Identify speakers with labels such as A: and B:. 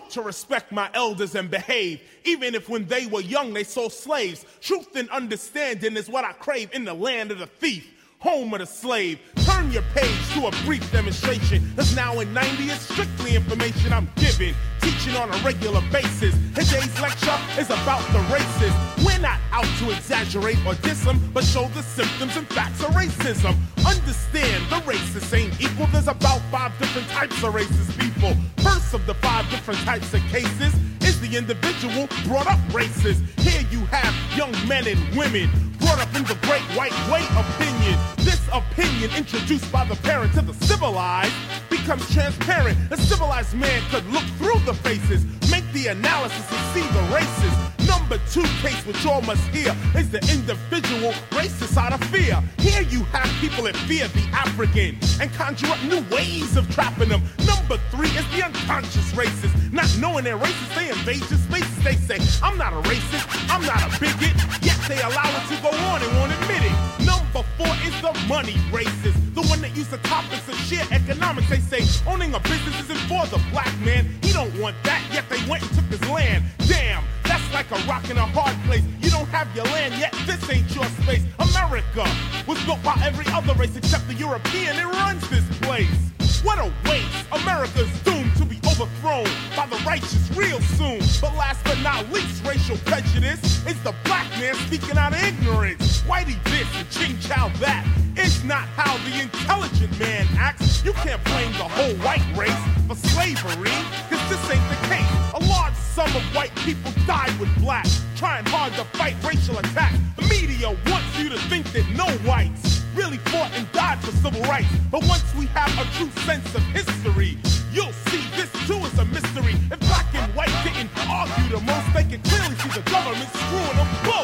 A: taught to respect my elders and behave, even if when they were young they sold slaves. Truth and understanding is what I crave in the land of the thief, home of the slave. Turn your page to a brief demonstration. That's now in 90 is strictly information I'm giving, teaching on a regular basis. Today's lecture is about the races. We're not out to exaggerate or diss them, but show the symptoms and facts of racism. Understand the racists ain't equal. There's about 5 different types of racist people. First of the 5 different types of cases is the individual brought up racist. Here you have young men and women brought up in the great white way opinion. This opinion, introduced by the parent to the civilized, becomes transparent. A civilized man could look through the faces, make the analysis and see the races. Number 2 case which all must hear is the individual racist out of fear. Here you have people that fear the African and conjure up new ways of trapping them. Number 3 is the unconscious racist. Not knowing they're racist, they invade your spaces. They say, I'm not a racist, I'm not a bigot, yet they allow it to go on and won't admit it. Number 4 is the money racist, the one that uses the topics of sheer economics. They say owning a business isn't for the black man. He don't want that, yet they went and took his land. Damn, that's like a rock in a hard place. You don't have your land yet, this ain't your space. America was built by every other race except the European. It runs this place. What a waste. America's doomed to be overthrown by the righteous real soon. But last but not least, racial prejudice is the black man speaking out of ignorance. Whitey this and Ching Chow that. It's not how the intelligent man acts. You can't blame the whole white race for slavery, cause this ain't the case. A large sum of white people died with black, trying hard to fight racial attack. The media wants you to think that no whites really fought and died for civil rights. But once we have a true sense of history, you'll see this too is a mystery. If black and white didn't argue the most, they can clearly see the government screwing them both.